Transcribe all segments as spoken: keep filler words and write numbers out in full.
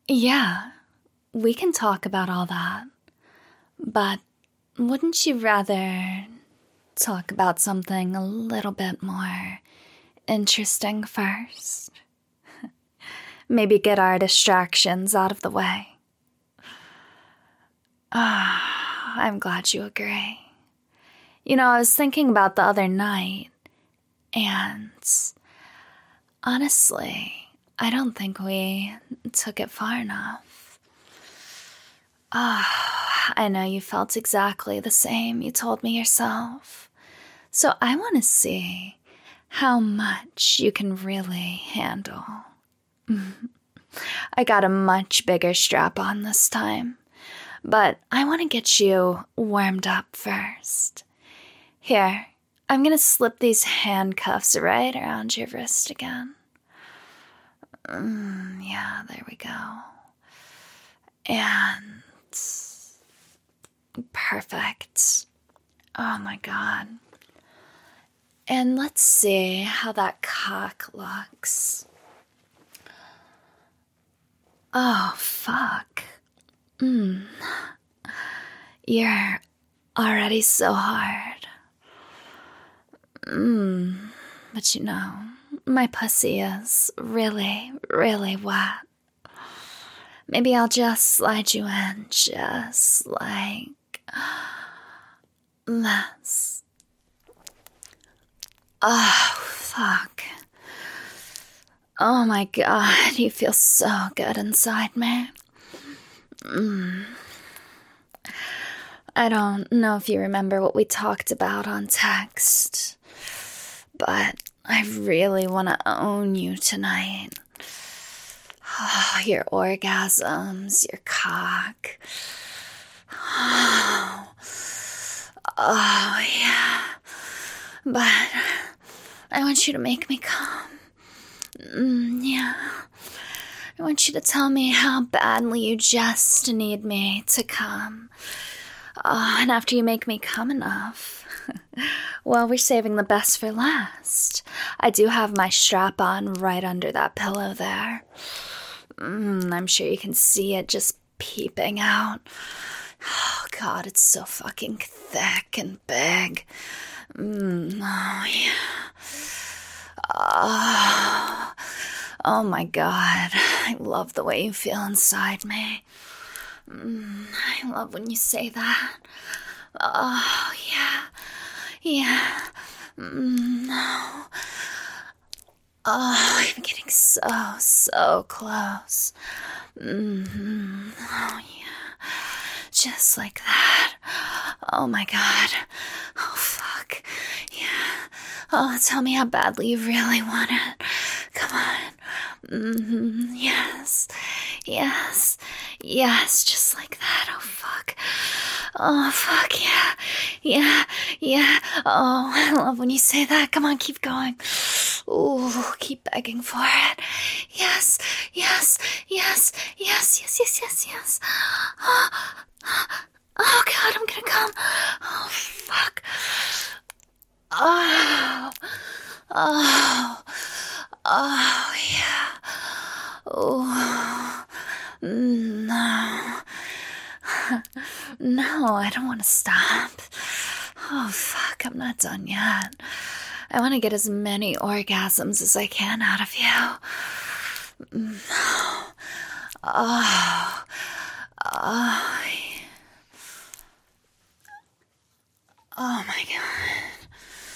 Yeah, we can talk about all that. But wouldn't you rather talk about something a little bit more interesting first? Maybe get our distractions out of the way. Ah, I'm glad you agree. You know, I was thinking about the other night, and honestly, I don't think we took it far enough. Ah, I know you felt exactly the same. You told me yourself. So I want to see how much you can really handle. I got a much bigger strap on this time, but I want to get you warmed up first. Here, I'm going to slip these handcuffs right around your wrist again. Mm, yeah, there we go. And perfect. Oh my God. And let's see how that cock looks. Oh, fuck. Mm. You're already so hard. Mm. But you know, my pussy is really, really wet. Maybe I'll just slide you in just like this. Oh, fuck. Oh my God, you feel so good inside me. Mm. I don't know if you remember what we talked about on text, but I really want to own you tonight. Oh, your orgasms, your cock. Oh, oh yeah. But I want you to make me come. Mm, yeah. I want you to tell me how badly you just need me to come. Oh, and after you make me come enough, well, we're saving the best for last. I do have my strap on right under that pillow there. Mm, I'm sure you can see it just peeping out. Oh, God, it's so fucking thick and big. Mm, oh, yeah. Oh, oh, my God. I love the way you feel inside me. Mm, I love when you say that. Oh, yeah. Yeah. Mm, no. Oh, I'm getting so, so close. Mm-hmm. Oh, yeah. Just like that. Oh, my God. Oh, fuck. Yeah. Oh, tell me how badly you really want it. Come on. Mm-hmm. Yes. Yes. Yes, just like that. Oh, fuck. Oh, fuck, yeah. Yeah. Yeah. Oh, I love when you say that. Come on, keep going. Ooh, keep begging for it. Yes, yes, yes, yes, yes, yes, yes, yes. Oh, oh God, I'm gonna come. Oh, fuck. Oh, oh, oh, yeah. Oh, no. No, I don't want to stop. Oh, fuck, I'm not done yet. I want to get as many orgasms as I can out of you. Oh, oh, oh, oh my God.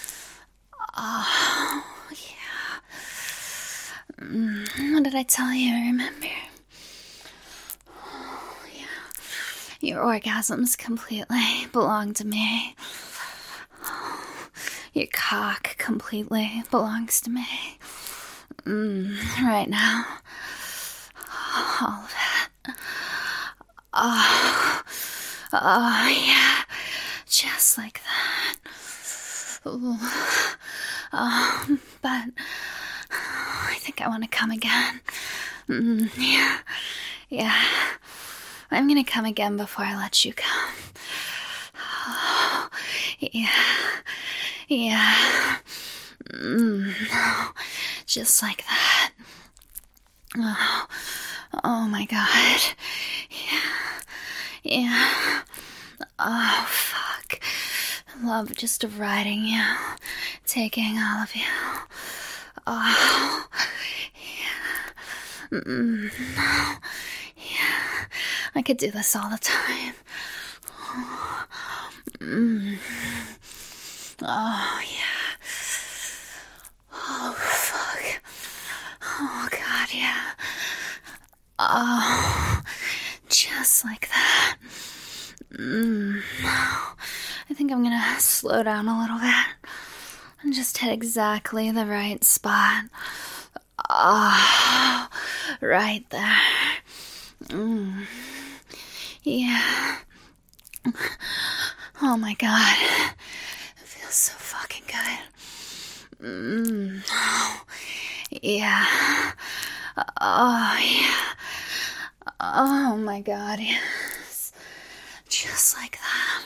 Oh, yeah. Mm, what did I tell you? Remember? Oh, yeah. Your orgasms completely belong to me. Your cock completely belongs to me. Mm, right now. All of it. Oh, oh, yeah. Just like that. Ooh. Oh, but I think I want to come again. Mm, yeah. Yeah. I'm going to come again before I let you come. Oh, yeah. Yeah. Mm, just like that. Oh, Oh my god. Yeah. Yeah. Oh, fuck. I love just riding you, taking all of you. Oh, yeah. Mm, yeah. I could do this all the time. Oh, mm. Oh yeah. Oh, fuck. Oh, God, yeah. Oh, just like that. Mm. I think I'm gonna slow down a little bit and just hit exactly the right spot. Oh, right there. Mm. Yeah. Oh my god. It feels so fucking good. Mm. Oh, yeah. Oh, yeah. Oh my god, yes. Just like that.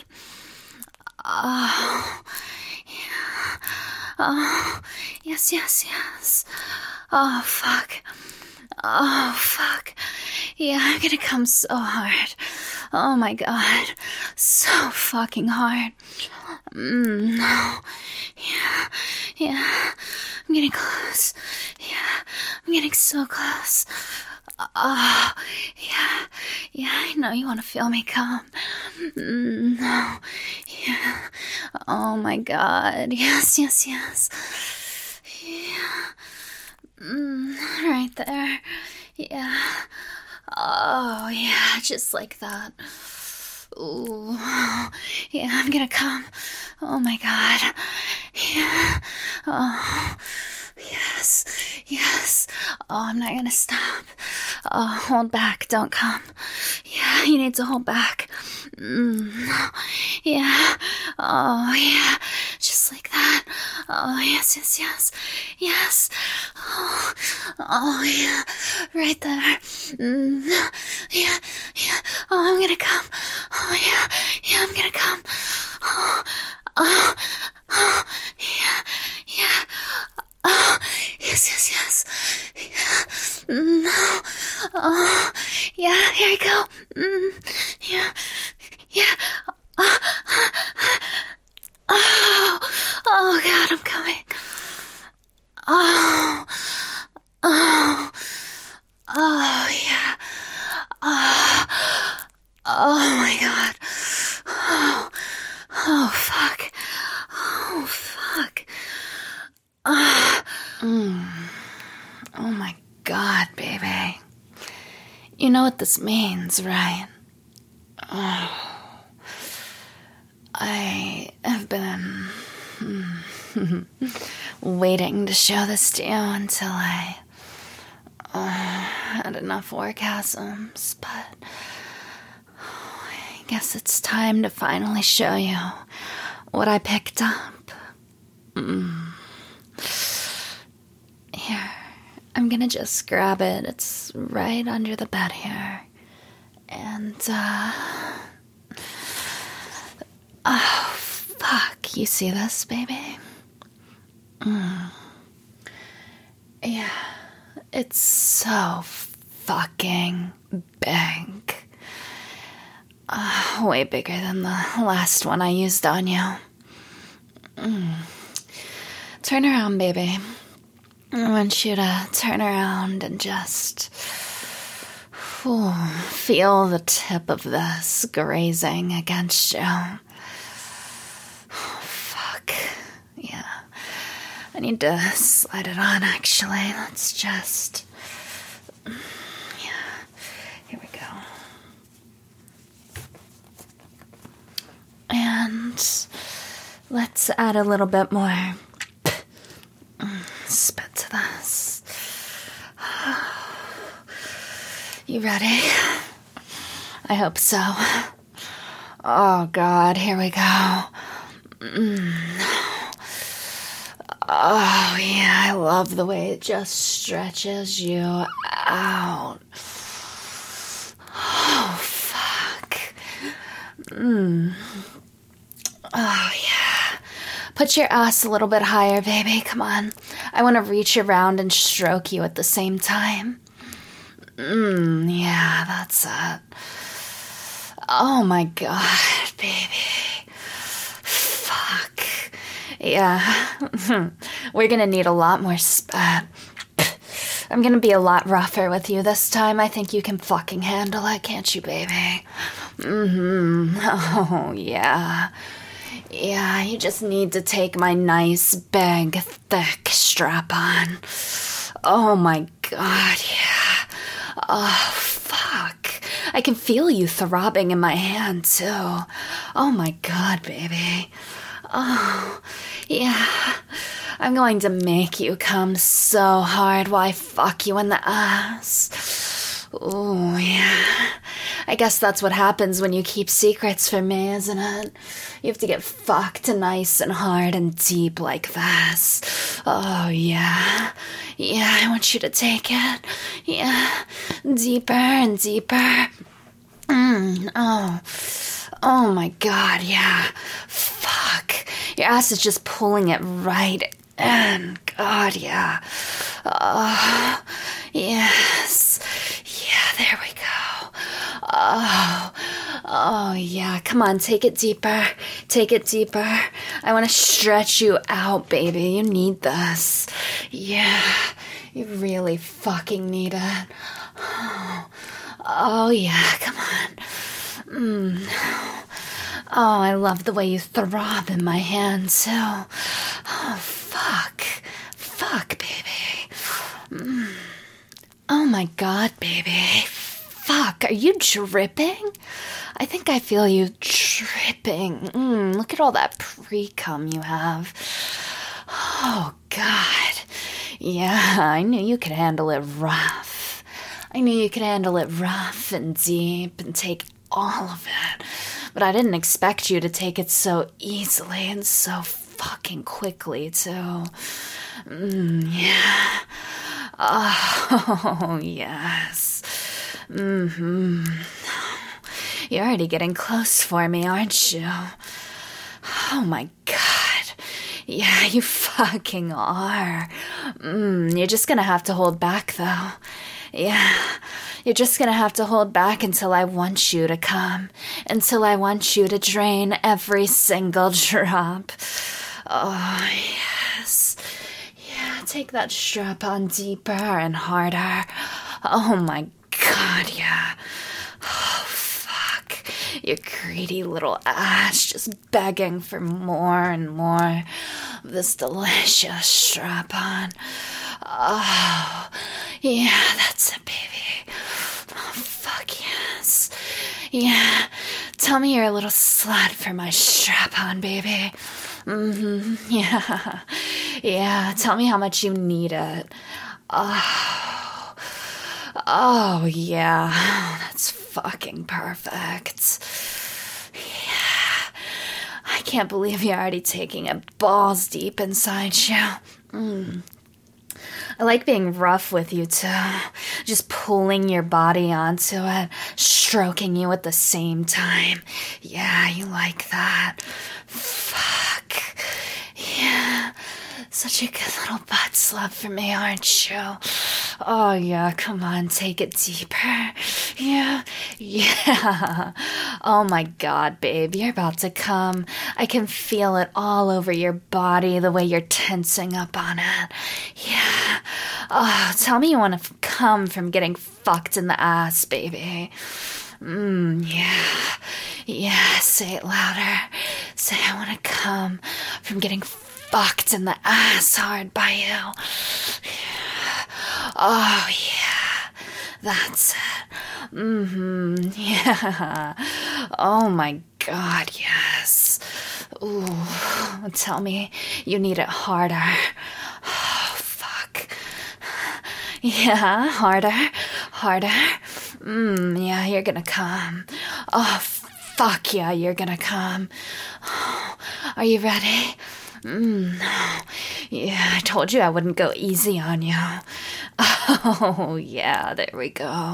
Oh, yeah. Oh, yes, yes, yes. Oh, fuck. Oh, fuck. Yeah, I'm gonna come so hard. Oh my god. So fucking hard. Mm, no. Yeah, yeah. I'm getting close. Yeah, I'm getting so close. Oh, yeah, yeah, I know you want to feel me come. Mm, no, yeah. Oh my god. Yes, yes, yes. Yeah. Mm, right there. Yeah. Oh, yeah, just like that. Ooh. Yeah, I'm gonna come. Oh my god. Yeah. Oh. Yes, yes. Oh, I'm not gonna stop. Oh, hold back, don't come. Yeah, you need to hold back. Mm. Yeah. Oh, yeah. Just like that. Oh, yes, yes, yes. Yes. Oh, oh yeah. Right there. Mm. Yeah, yeah. Oh, I'm gonna come. Oh, yeah. Yeah, I'm gonna come. Oh, oh, oh, yeah, yeah. Oh, yes, yes, yes. Yeah. Mm. Oh, yeah, here we go. Mm. Yeah, yeah. Oh, oh, oh, God, I'm coming. Oh, oh, oh, yeah. Oh, oh my God. Oh, oh, fuck. Oh, fuck. Oh, mm. Oh my God, baby. You know what this means, right? Oh. I have been waiting to show this to you until I uh, had enough orgasms, but I guess it's time to finally show you what I picked up. Mm. Here, I'm gonna just grab it. It's right under the bed here. And, uh... oh, fuck. You see this, baby? Mm. Yeah. It's so fucking big. Uh, way bigger than the last one I used on you. Mm. Turn around, baby. I want you to turn around and just ooh, feel the tip of this grazing against you. Oh, fuck. Yeah. I need to slide it on, actually. Let's just... yeah. Here we go. And let's add a little bit more spit to this. You ready? I hope so. Oh, God, here we go. Mm. Oh, yeah, I love the way it just stretches you out. Oh, fuck. Mm. Oh, yeah. Put your ass a little bit higher, baby. Come on. I want to reach around and stroke you at the same time. Mmm, yeah, that's it. Oh my god, baby. Fuck. Yeah. We're gonna need a lot more spat. I'm gonna be a lot rougher with you this time. I think you can fucking handle it, can't you, baby? Mm-hmm. Oh, yeah. Yeah, you just need to take my nice, big, thick strap on. Oh my god, yeah. Oh, fuck. I can feel you throbbing in my hand, too. Oh my god, baby. Oh, yeah. I'm going to make you come so hard while I fuck you in the ass. Oh, yeah. I guess that's what happens when you keep secrets from me, isn't it? You have to get fucked nice and hard and deep like this. Oh, yeah. Yeah, I want you to take it. Yeah. Deeper and deeper. Mm, oh. Oh my god, yeah. Fuck. Your ass is just pulling it right in. God, yeah. Oh, yes. Yeah, there we go. Oh, oh, yeah. Come on, take it deeper. Take it deeper. I want to stretch you out, baby. You need this. Yeah, you really fucking need it. Oh, oh yeah, come on. Mm. Oh, I love the way you throb in my hand, too. Oh, fuck. Fuck, baby. Mm. Oh, my God, baby. Fuck, are you dripping? I think I feel you dripping. Mm, look at all that pre-cum you have. Oh, God. Yeah, I knew you could handle it rough. I knew you could handle it rough and deep and take all of it. But I didn't expect you to take it so easily and so fucking quickly, too. Mm, yeah. Oh, yes. Mm-hmm. You're already getting close for me, aren't you? Oh, my God. Yeah, you fucking are. Mm, you're just gonna have to hold back, though. Yeah. You're just gonna have to hold back until I want you to come. Until I want you to drain every single drop. Oh, yes. Yeah, take that strap on deeper and harder. Oh my God, yeah. Oh, fuck. Your greedy little ass just begging for more and more of this delicious strap on. Oh, yeah, that's it, baby. Oh, fuck yes. Yeah, tell me you're a little slut for my strap on, baby. Mm-hmm, yeah. Yeah, tell me how much you need it. Oh, oh, yeah, that's fucking perfect. Yeah, I can't believe you're already taking it balls deep inside you. Mm. I like being rough with you, too. Just pulling your body onto it, stroking you at the same time. Yeah, you like that. Fuck. Yeah. Such a good little butt slap for me, aren't you? Oh, yeah, come on, take it deeper. Yeah, yeah. Oh, my God, babe, you're about to come. I can feel it all over your body, the way you're tensing up on it. Yeah. Oh, tell me you want to come from getting fucked in the ass, baby. Mmm, yeah. Yeah, say it louder. Say I want to come from getting fucked in the ass hard by you. Yeah. Oh, yeah. That's it. Mm-hmm. Yeah. Oh, my God, yes. Ooh. Tell me you need it harder. Oh, fuck. Yeah, harder. Harder. Mmm, yeah, you're gonna come. Oh, fuck yeah, you're gonna come. Oh, are you ready? Mm, yeah, I told you I wouldn't go easy on you. Oh, yeah, there we go.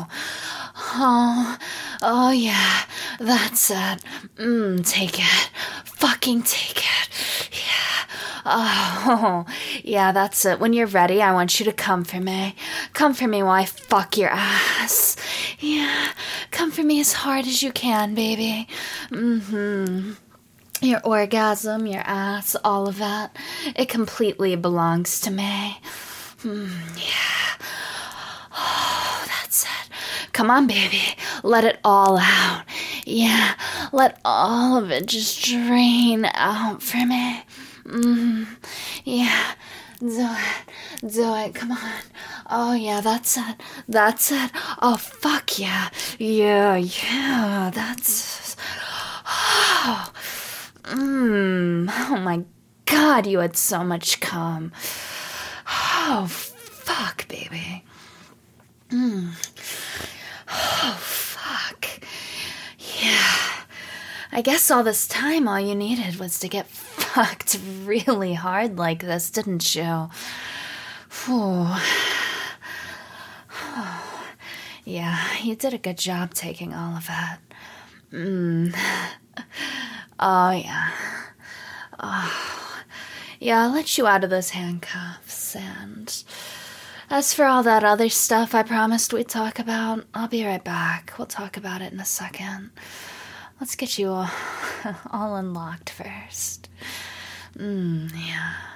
Oh, oh, yeah, that's it. Mm, take it. Fucking take it. Yeah. Oh, yeah, that's it. When you're ready, I want you to come for me. Come for me while I fuck your ass. Yeah, come for me as hard as you can, baby. Mm-hmm. Your orgasm, your ass, all of that. It completely belongs to me. Mm, yeah. Oh, that's it. Come on, baby. Let it all out. Yeah, let all of it just drain out for me. Mm, yeah, do it. Do it. Come on. Oh, yeah, that's it. That's it. Oh, fuck yeah. Yeah, yeah, that's... Oh, mm, oh my God, you had so much cum. Oh, fuck, baby. Mm. Oh, fuck. Yeah. I guess all this time all you needed was to get fucked really hard like this, didn't you? Oh. Oh. Yeah, you did a good job taking all of that. Mm. Oh, yeah. Oh. Yeah, I'll let you out of those handcuffs, and... as for all that other stuff I promised we'd talk about, I'll be right back. We'll talk about it in a second. Let's get you all, all unlocked first. Mm, yeah.